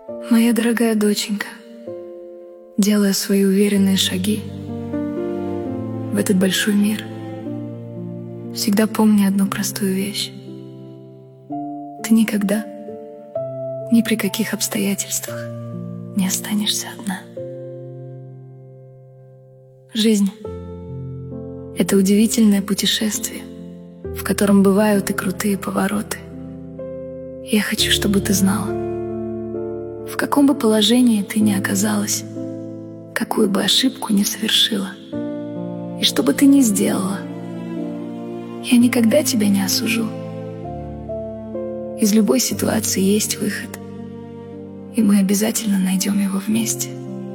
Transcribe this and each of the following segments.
Моя дорогая доченька, делая свои уверенные шаги в этот большой мир, всегда помни одну простую вещь. Ты никогда, ни при каких обстоятельствах не останешься одна. Жизнь — это удивительное путешествие, в котором бывают и крутые повороты. Я хочу, чтобы ты знала, в каком бы положении ты ни оказалась, какую бы ошибку ни совершила, и что бы ты ни сделала, я никогда тебя не осужу. Из любой ситуации есть выход, и мы обязательно найдем его вместе.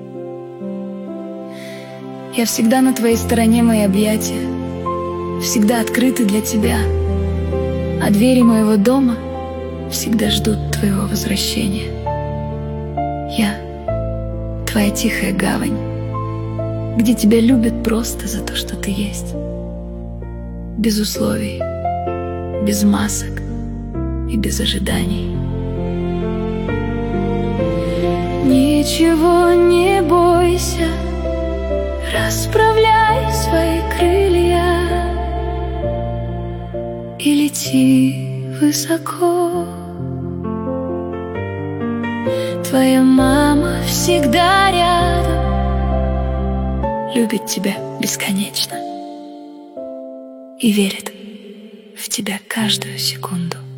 Я всегда на твоей стороне, мои объятия всегда открыты для тебя, а двери моего дома всегда ждут твоего возвращения. Я твоя тихая гавань, где тебя любят просто за то, что ты есть, без условий, без масок и без ожиданий. Ничего не бойся, расправляй свои крылья и лети высоко. Твоя мама всегда рядом, любит тебя бесконечно и верит в тебя каждую секунду.